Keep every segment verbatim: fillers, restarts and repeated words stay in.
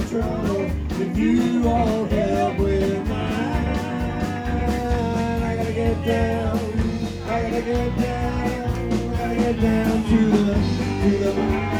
trouble if you won't help with mine. I gotta get down, I gotta get down, I gotta get down to the, to the mine.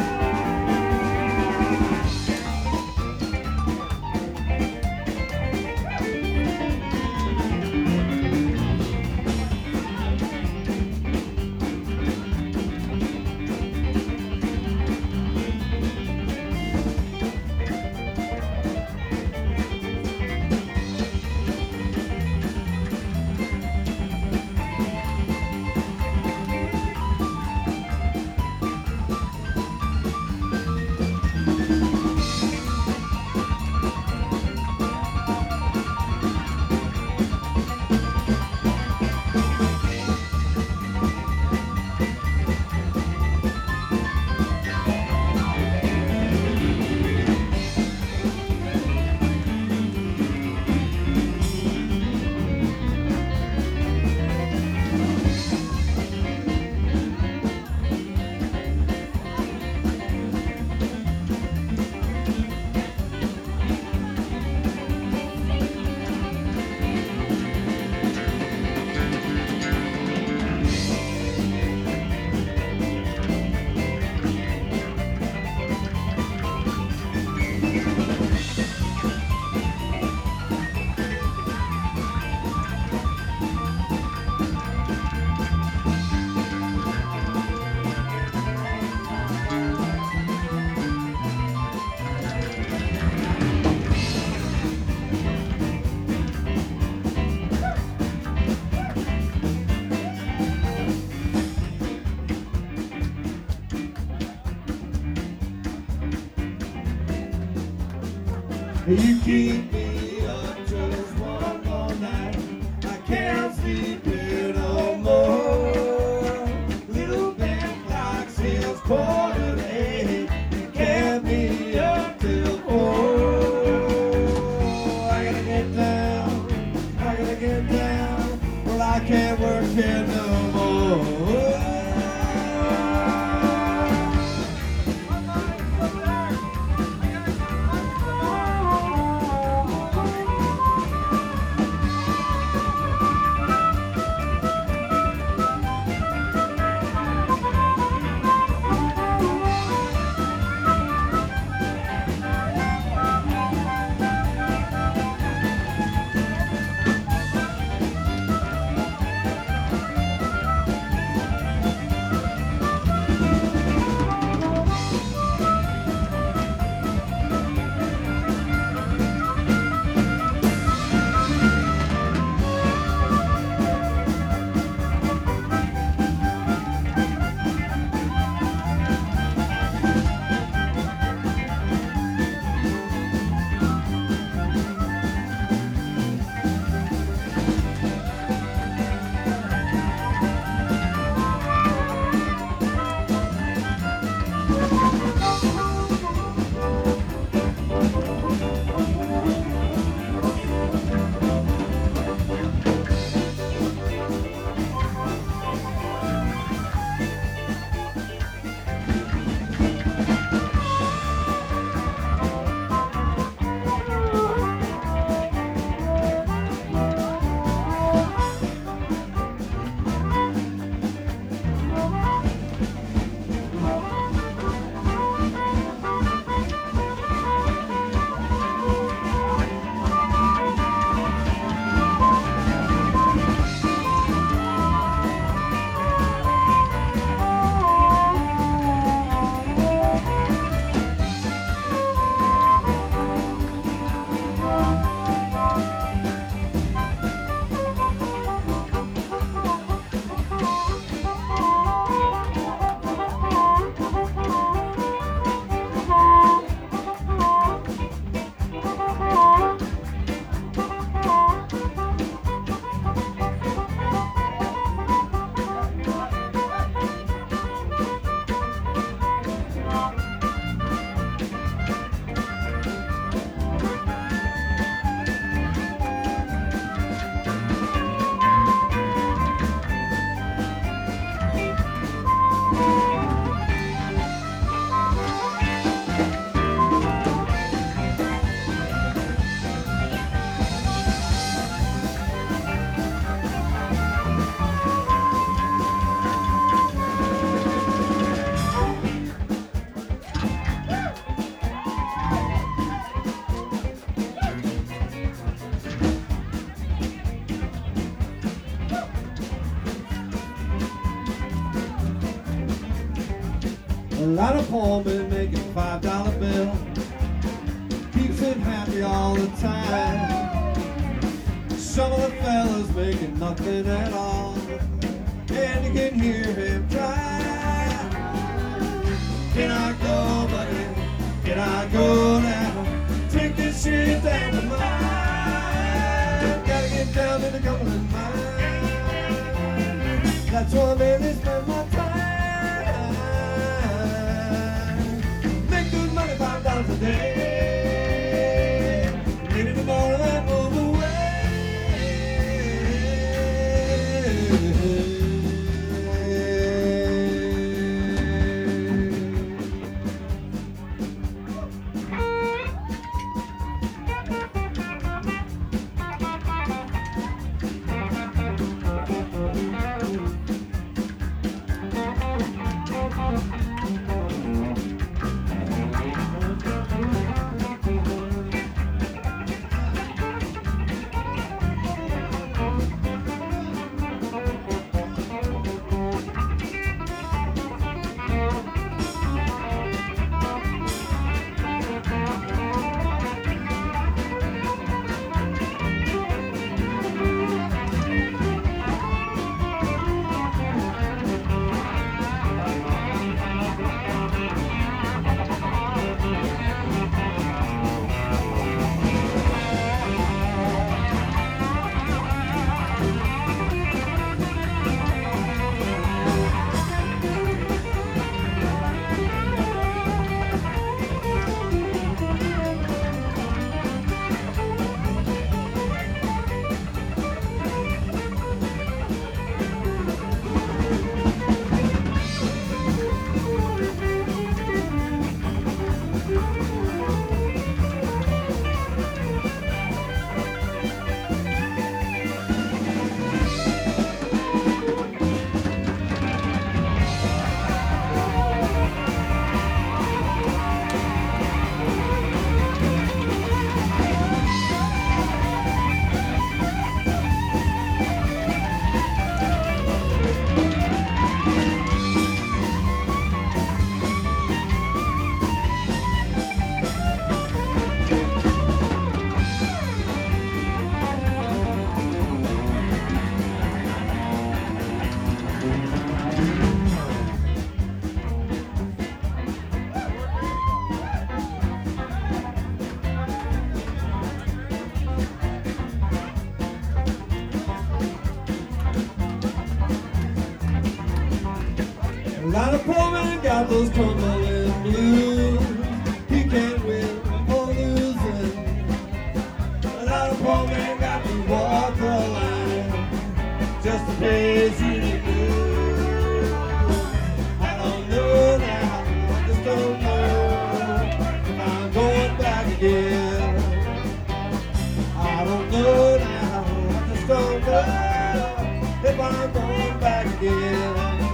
You keep me up just one more night. I can't sleep here no more. Little band clock says quarter to eight. You can't be up till four. I gotta get down, I gotta get down. Well, I can't work here no more. lot of poor men making five dollar bill. Keeps him happy all the time. Some of the fellas making nothing at all, and you can hear him try. Can I go, buddy? Can I go now? Take this shit down to mine. Gotta get down to the Cumberland mine. That's where I really spend my time. Make good money, five dollars a day. Maybe tomorrow and move away. A lot of poor men got those Cumberland blues. He can't win or losing. A lot of poor men got to walk the line just to pay his union dues. I don't know now, I just don't know if I'm going back again. I don't know now, I just don't know if I'm going back again.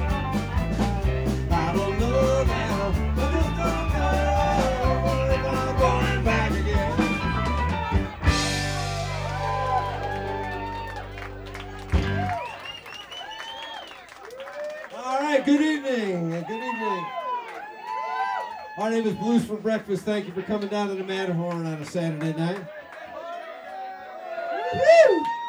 Good evening. Good evening. Our name is Blues for Breakfast. Thank you for coming down to the Matterhorn on a Saturday night. Woo!